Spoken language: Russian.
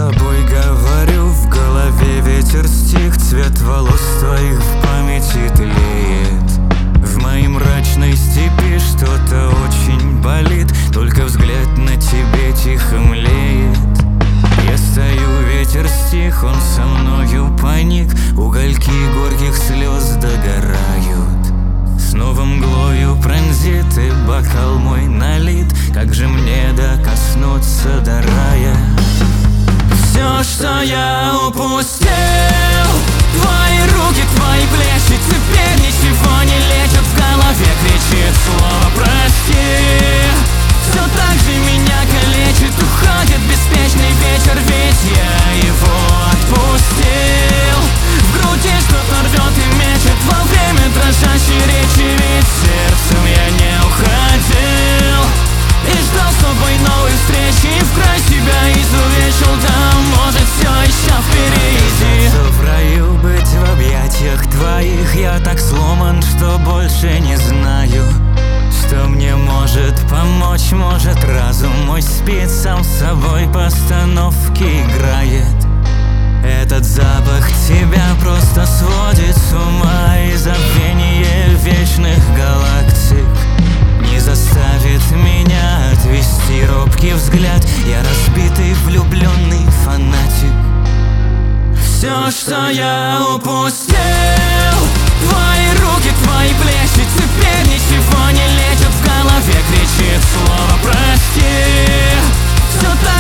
тобой говорю, в голове ветер стих, цвет волос твоих в памяти тлеет. В моей мрачной степи что-то очень болит, только взгляд на тебе тихо млеет. Я стою, ветер стих, он со мною паник, угольки горьких слез догорают. Снова мглою пронзит и бокал мой налит, как же мне докоснуться до рая? Все, что я упустил, твои руки, твои плечи, теперь ничего не лечат. В голове кричит слово «прости». Все так же меня калечит, уходит беспечный вечер, ведь я его отпустил. В груди что-то рвет и мечет во время дрожащей речи, ведь сердцем я не уходил. И ждал с тобой новой встречи, в край себя изувечил, да может все еще впереди. В раю быть в объятиях твоих, я так сломан, что больше не знаю, что мне может помочь. Может разум мой спит, сам с собой постановки играет. Этот запах тебя просто сводит с ума, и забвение вечных галактик не заставит меня отвести робкий взгляд. Я разбитый влюбленный фанатик. Все, что я упустил, твои руки, твои плечи, теперь ничего не лечат. В голове кричит слово «прости». Все так